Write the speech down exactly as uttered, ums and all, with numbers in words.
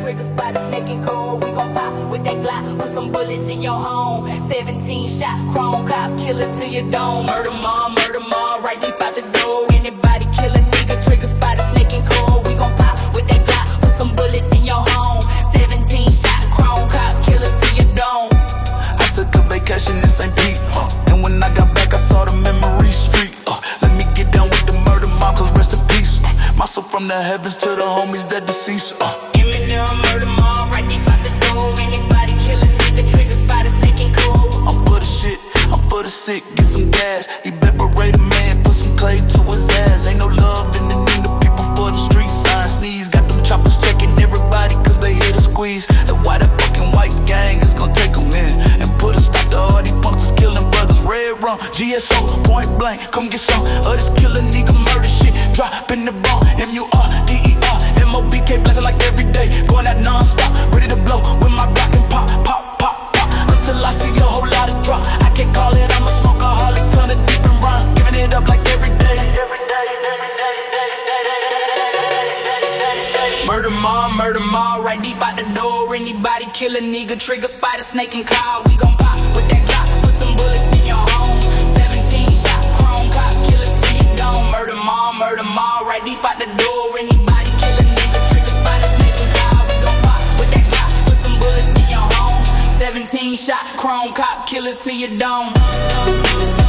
trigger, spot a snake and cold. We gon' pop with that Glock, put some bullets in your home. Seventeen shot, chrome cop, killers to your dome. Murder mom, murder mom, right deep out the door. Anybody kill a nigga, trigger, spot a snake and cold. We gon' pop with that Glock, put some bullets in your home. Seventeen shot, chrome cop, killers to your dome. I took a vacation in Saint Pete, uh, and when I got back, I saw the memory street. Uh, let me get down with the murder mob, cause rest in peace. Uh, my soul from the heavens to the homies that deceased. Uh. Eminem, murder mob, right deep out the door. Anybody kill a nigga, trigger, spot a snake and cold. I'm for the shit, I'm for the sick, get some gas. Evaporate a man, put some clay to his ass. Ain't no love in the need of people for the street signs. Sneeze, got them choppers checking everybody cause they hear the squeeze. And why that fucking white gang is gonna take them in and put a stop to all these punks that's killing brothers. Red rum, G S O, point blank, come get some of this killer nigga murder shit. Drop in the bone, M U R D E R, M O B K, blessing like every day. Going out non-stop, ready to blow with my Glock and pop, pop, pop, pop. Until I see a whole lot of drop. I can't call it, I'm a smokeaholic, ton of deep and rhyme. Giving it up like every day, every day, every day, murder mom, murder mom, right deep out the door. Anybody kill a nigga, trigger, spider, snake and call. We gon' pop with that Glock, put some bullets in your home. Seventeen shot, chrome cop, killers to your dome. Murder mom, murder mom, right deep out the door. Anybody kill a nigga, trigger, spider, snake and call. We gon' pop with that Glock, put some bullets in your home. Seventeen shot, chrome cop, killers to your dome.